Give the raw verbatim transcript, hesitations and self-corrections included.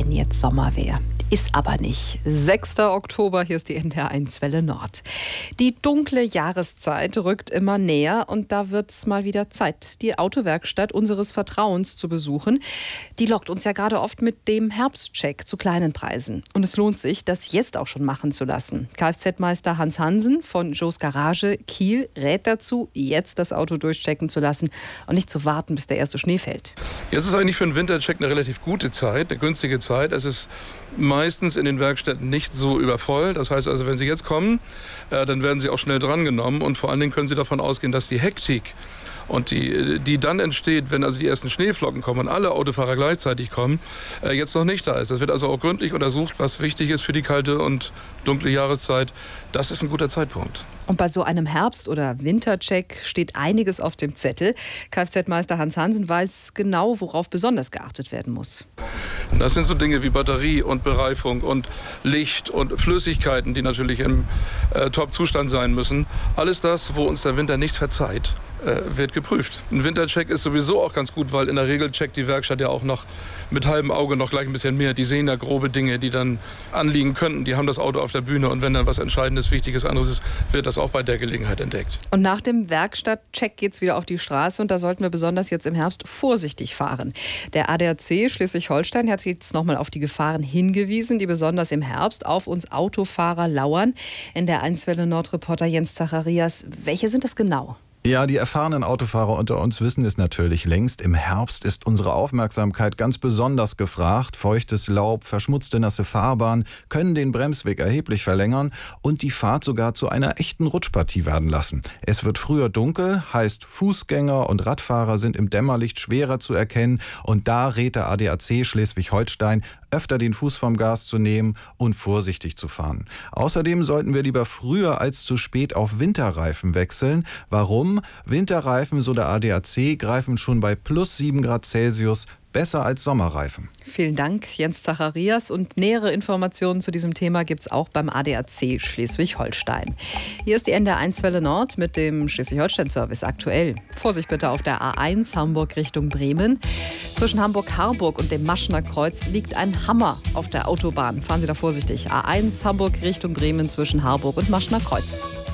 wenn jetzt Sommer wäre. Ist aber nicht. sechster Oktober, hier ist die N D R eins Welle Nord. Die dunkle Jahreszeit rückt immer näher und da wird's mal wieder Zeit, die Autowerkstatt unseres Vertrauens zu besuchen. Die lockt uns ja gerade oft mit dem Herbstcheck zu kleinen Preisen. Und es lohnt sich, das jetzt auch schon machen zu lassen. Kfz-Meister Hans Hansen von Joes Garage Kiel rät dazu, jetzt das Auto durchchecken zu lassen und nicht zu warten, bis der erste Schnee fällt. Jetzt ist eigentlich für einen Wintercheck eine relativ gute Zeit, eine günstige Zeit. Es ist meistens in den Werkstätten nicht so übervoll. Das heißt also, wenn Sie jetzt kommen, äh, dann werden Sie auch schnell drangenommen. Und vor allen Dingen können Sie davon ausgehen, dass die Hektik und die, die dann entsteht, wenn also die ersten Schneeflocken kommen und alle Autofahrer gleichzeitig kommen, äh, jetzt noch nicht da ist. Das wird also auch gründlich untersucht, was wichtig ist für die kalte und dunkle Jahreszeit. Das ist ein guter Zeitpunkt. Und bei so einem Herbst- oder Wintercheck steht einiges auf dem Zettel. Kfz-Meister Hans Hansen weiß genau, worauf besonders geachtet werden muss. Das sind so Dinge wie Batterie und Bereifung und Licht und Flüssigkeiten, die natürlich im äh, Top-Zustand sein müssen. Alles das, wo uns der Winter nichts verzeiht, äh, wird geprüft. Ein Wintercheck ist sowieso auch ganz gut, weil in der Regel checkt die Werkstatt ja auch noch mit halbem Auge noch gleich ein bisschen mehr. Die sehen ja grobe Dinge, die dann anliegen könnten. Die haben das Auto auf der Bühne und wenn dann was Entscheidendes, Wichtiges anderes ist, wird das auch bei der Gelegenheit entdeckt. Und nach dem Werkstattcheck geht es wieder auf die Straße und da sollten wir besonders jetzt im Herbst vorsichtig fahren. Der A D A C Schleswig-Holstein hat jetzt nochmal auf die Gefahren hingewiesen, die besonders im Herbst auf uns Autofahrer lauern. In der eins Welle Nord-Reporter Jens Zacharias, welche sind das genau? Ja, die erfahrenen Autofahrer unter uns wissen es natürlich längst. Im Herbst ist unsere Aufmerksamkeit ganz besonders gefragt. Feuchtes Laub, verschmutzte nasse Fahrbahn können den Bremsweg erheblich verlängern und die Fahrt sogar zu einer echten Rutschpartie werden lassen. Es wird früher dunkel, heißt Fußgänger und Radfahrer sind im Dämmerlicht schwerer zu erkennen und da rät der A D A C Schleswig-Holstein, öfter den Fuß vom Gas zu nehmen und vorsichtig zu fahren. Außerdem sollten wir lieber früher als zu spät auf Winterreifen wechseln. Warum? Winterreifen, so der A D A C, greifen schon bei plus sieben Grad Celsius besser als Sommerreifen. Vielen Dank, Jens Zacharias. Und nähere Informationen zu diesem Thema gibt es auch beim A D A C Schleswig-Holstein. Hier ist die N D R eins Welle Nord mit dem Schleswig-Holstein-Service aktuell. Vorsicht bitte auf der A eins Hamburg Richtung Bremen. Zwischen Hamburg-Harburg und dem Maschner Kreuz liegt ein Hammer auf der Autobahn. Fahren Sie da vorsichtig. A eins Hamburg Richtung Bremen zwischen Harburg und Maschner Kreuz.